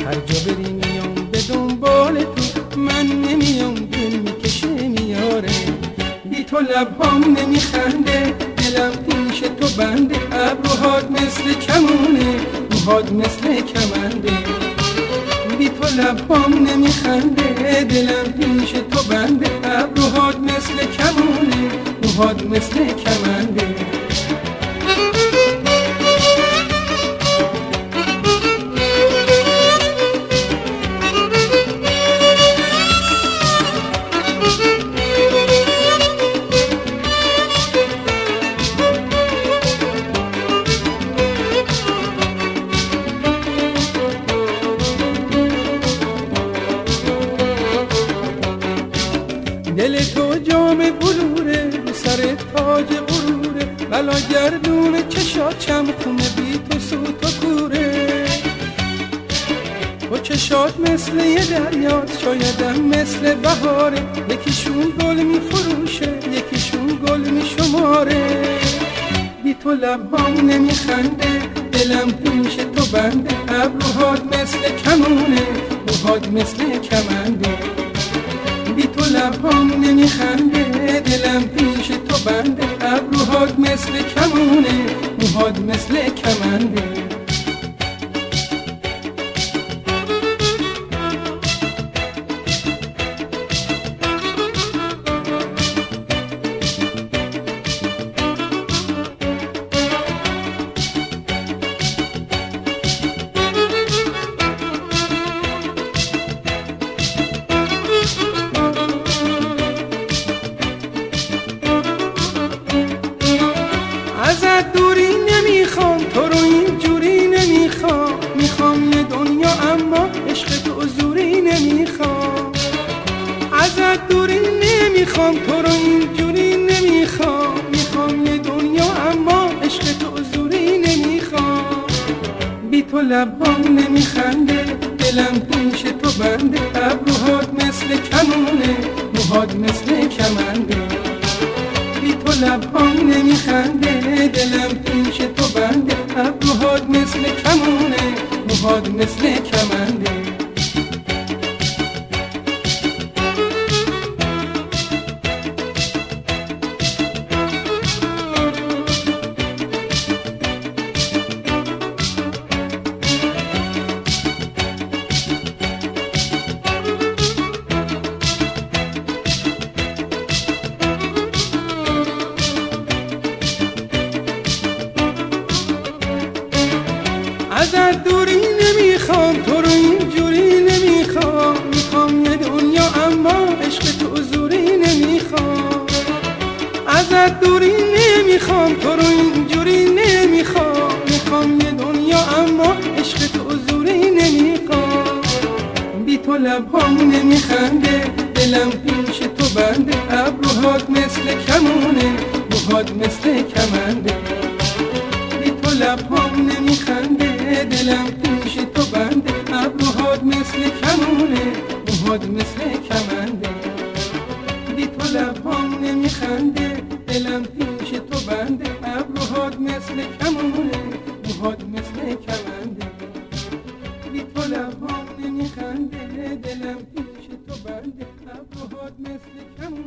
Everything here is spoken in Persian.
هر جا بری میام به دنبال تو، من نمیام دل میکشه میاره. بی تو لبهام نمیخنده، دلم پیش تو بنده، ابروهات مثل کمونه، موهات مثل کمنده. بی تو لبهام نمیخنده، دلم پیش تو بنده، ابروهات مثل کمونه، موهات مثل کمنده. دل تو جام بلوره، رو سر تاج غروره، بلا گردون چشات چمخونه، بی تو سوت و کوره. تو چشات مثل یه دریاست، شایدم مثل بهاره، یکیشون گل میفروشه، یکیشون گل میشماره. بی تو لبهام نمیخنده، دلم پیش تو بنده، ابروهات مثل کمونه، موهات مثل کمنده. بی تو لبهام نمیخنده، دلم پیش تو بنده، ابروهات مثل کمونه، موهات مثل کمنده. ازت دوری نمیخوام، تو رو اینجوری نمیخوام، میخوام یه دنیا اما عشق تو زوری نمیخوام. ازت دوری نمیخوام، تو رو اینجوری نمیخوام، میخوام یه دنیا اما عشق تو زوری نمیخوام. بی تو لبهام نمیخنده، دلم پیش تو بنده، ابروهات مثل کمونه، موهات مثل کمنده. بی تو لبهام نمیخنده، دلم پیش تو بنده، ابروهات مثل کمونه، موهات مثل کمنده. ازت دوری نمیخوام، تو رو اینجوری نمیخوام، میخوام یه دنیا اما عشق تو زوری نمیخوام. ازت دوری نمیخوام، تو رو اینجوری نمیخوام، میخوام یه دنیا اما عشق تو زوری نمیخوام. بی تو لبهام نمیخنده، دلم پیش تو بنده، ابروهات مثل کمونه، موهات مثل کمنده. بی تو لبهام نمیخنده، دلم پیش تو بنده، ابروهات مثل کمونه، موهات مثل کمنده. بی تو لبهام نمیخنده، دلم پیش تو بنده، ابروهات مثل کمونه، موهات مثل کمنده. بی تو لبهام نمیخنده، دلم پیش تو بنده، ابروهات مثل کمونه.